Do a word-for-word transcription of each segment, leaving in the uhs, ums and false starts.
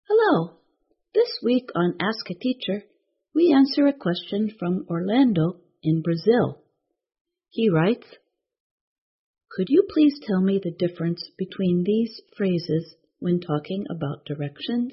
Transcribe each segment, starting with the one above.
Hello! This week on Ask a Teacher, we answer a question from Orlando in Brazil. He writes, "Could you please tell me the difference between these phrases when talking about directions?"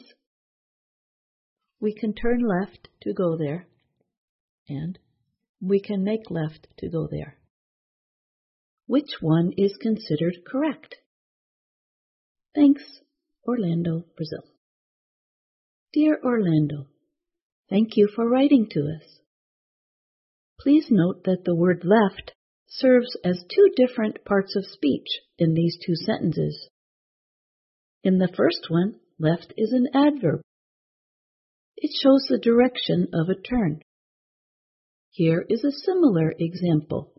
We can turn left to go there, and we can make left to go there. Which one is considered correct? Thanks, Orlando, Brazil. Dear Orlando, thank you for writing to us. Please note that the word left serves as two different parts of speech in these two sentences. In the first one, left is an adverb. It shows the direction of a turn. Here is a similar example.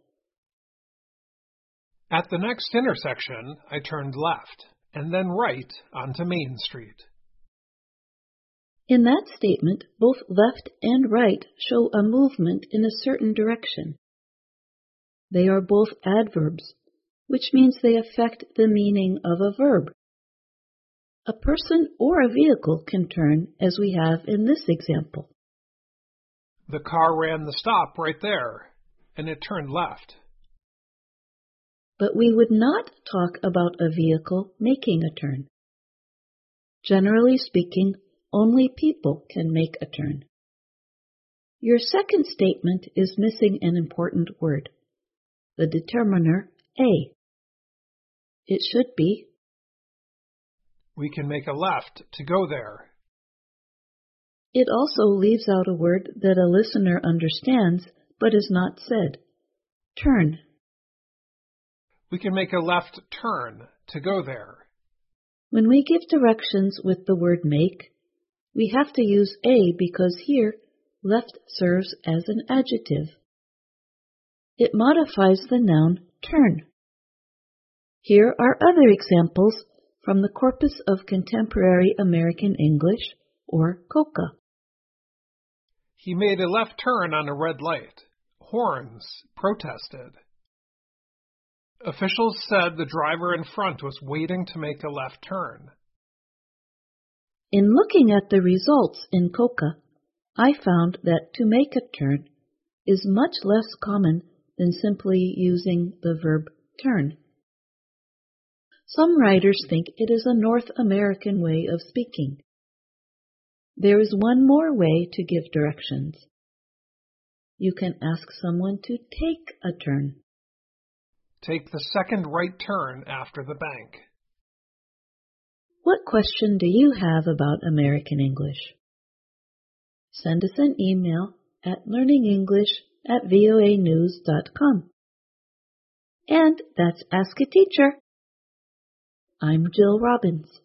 At the next intersection, I turned left and then right onto Main Street. In that statement, both left and right show a movement in a certain direction. They are both adverbs, which means they affect the meaning of a verb. A person or a vehicle can turn, as we have in this example. The car ran the stop right there, and it turned left. But we would not talk about a vehicle making a turn. Generally speaking, only people can make a turn. Your second statement is missing an important word, the determiner a. It should be, we can make a left to go there. It also leaves out a word that a listener understands but is not said, turn. We can make a left turn to go there. When we give directions with the word make, we have to use a because here, left serves as an adjective. It modifies the noun turn. Here are other examples from the Corpus of Contemporary American English, or COCA. He made a left turn on a red light. Horns protested. Officials said the driver in front was waiting to make a left turn. In looking at the results in COCA, I found that to make a turn is much less common than simply using the verb turn. Some writers think it is a North American way of speaking. There is one more way to give directions. You can ask someone to take a turn. Take the second right turn after the bank. What question do you have about American English? Send us an email at learningenglish at voa news dot com. And that's Ask a Teacher. I'm Jill Robbins.